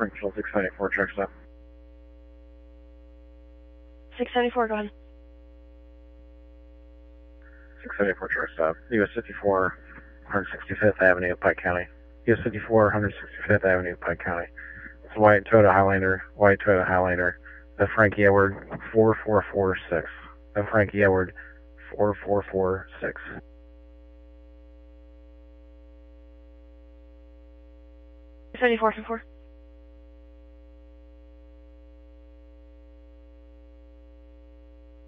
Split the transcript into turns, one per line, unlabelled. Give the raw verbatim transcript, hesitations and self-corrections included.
Springfield six seventy-four, check stop.
six seventy-four, go ahead.
six seventy-four, check stop. U S fifty-four, one sixty-fifth Avenue, Pike County. U S fifty-four, one sixty-fifth Avenue, Pike County. It's a white Toyota Highlander, white Toyota Highlander. The Frankie Edward, four four four six. The Frankie Edward, four four four six.
seventy-four, four.